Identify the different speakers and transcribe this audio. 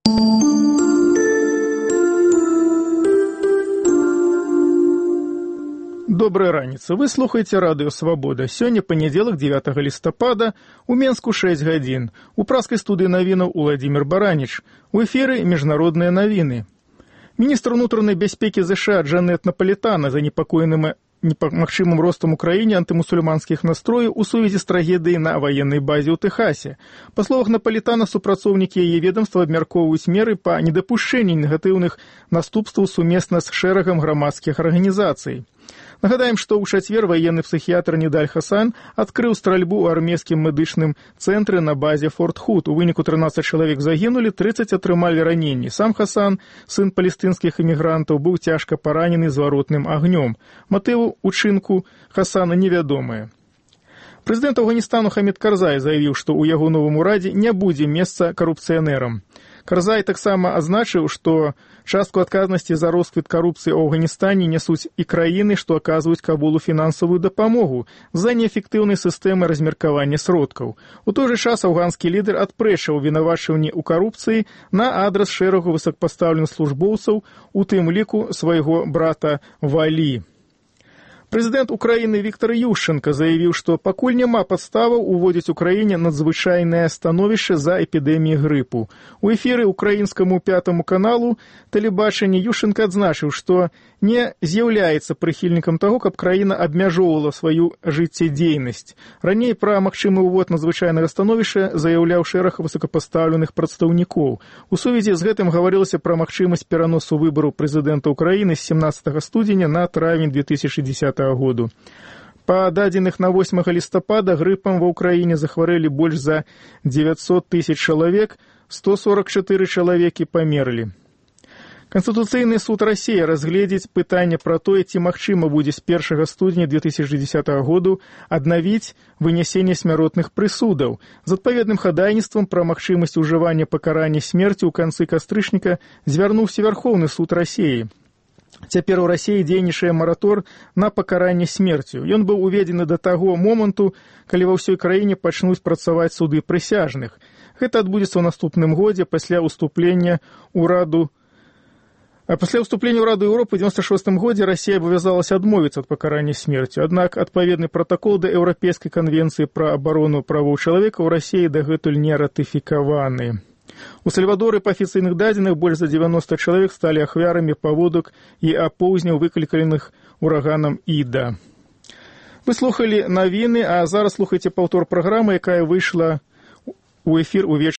Speaker 1: Добрая раніца. Вы слухаеце радыё «Свабода». Сёння панядзелак, 9 лістапада, у Менску 6 гадзін. У праскай студыі навінаў Уладзімір Бараніч. У эфіры міжнародныя навіны. Міністр унутранай бяспекі ЗША Джанет Напалітана занепакоеным магчымым ростам у краіне антымусульманскіх настрояў у сувязі з трагедыяй на ваеннай базе ў Тэхасе. Па словах Напалітана, супрацоўнікі яе ведамства абмяркоўваюць меры па недапушчэнні негатыўных наступстваў сумесна з шэрагам грамадскіх арганізацый. Нагадаем, што ў чацвер ваенны псіхіятр Нідаль Хасан адкрыў стральбу ў армейскім медычным цэнтры на базе Форт Худ. У выніку 13 чалавек загінулі, 30 атрымалі раненні. Сам Хасан, сын палестынскіх эмігрантаў, быў цяжка паранены зваротным агнём. Матывы учынку Хасана невядомыя. Прэзідэнт Афганістану Хамід Карзай заявіў, што ў яго новым урадзе не будзе месца карупцыянерам. Карзай таксама азначыў, што частку адказнасці за росквіт карупцыі ў Афганістане нясуць і краіны, што аказваюць Кабулу фінансавую дапамогу з-за неэфектыўнай сістэмы размеркавання сродкаў. У той жа час афганскі лідар адпрэчыў вінавачванні ў карупцыі на адрас шэрагу высокапастаўленых службоўцаў, у тым ліку свайго брата Валі. Прэзідэнт Украіны Віктор Ющенка заявіў, што пакуль няма падставаў уводзіць у краіне надзвычайнае становішча за эпідэміяй грыпу. У эфіры украінскаму 5 каналу тэлебачання Ющенка адзначыў, што не з'яўляецца прыхільнікам таго, каб краіна абмяжоўвала сваю жыццядзейнасць. Раней пра магчымы ўвод надзвычайнага становішча заяўляў шэраг высокапастаўленых прадстаўнікоў. У сувязі з гэтым гаварылася пра магчымасць пераносу выбараў прэзідэнта Украіны з 17 студзеня на травень 2010 году. Па дадзеных на 8 лістапада грыпам ва ўкраіне захварэлі больш за 900 тысяч чалавек, 144 чалавекі памерлі. Канстытуцыйны суд Расіі разгледзіць пытанне пра тое, ці магчыма будзе з 1 студзеня 2010 году аднавіць вынясенне смяротных прысудаў. З адпаведным хадайніцтвам пра магчымасць ужывання пакарання смерці ў канцы кастрычніка звярнуўся Вярхоўны суд Расіі. Цяпер у Расіі дзейнічае маратор на пакаранне смерцю. Ён быў уведзены да таго моманту, калі ва ўсёй краіне пачнуць працаваць суды прысяжных. Гэта адбудзецца ў наступным годзе пасля ўступлення ў Раду Еўропы ў 96 годзе Расія абавязалася адмовіцца ад пакарання смерцю. Аднак адпаведны пратакол да Еўрапейскай канвенцыі пра абарону правоў чалавека ў Расіі дагэтуль не ратыфікаваны. У Сальвадоры па афіцыйных дадзеных больш за 90 чалавек сталі ахвярамі паводак і апоўзняў, выкліканых ураганам Іда. Вы слухалі навіны, а зараз слухайце паўтор праграмы, якая выйшла у эфір увечары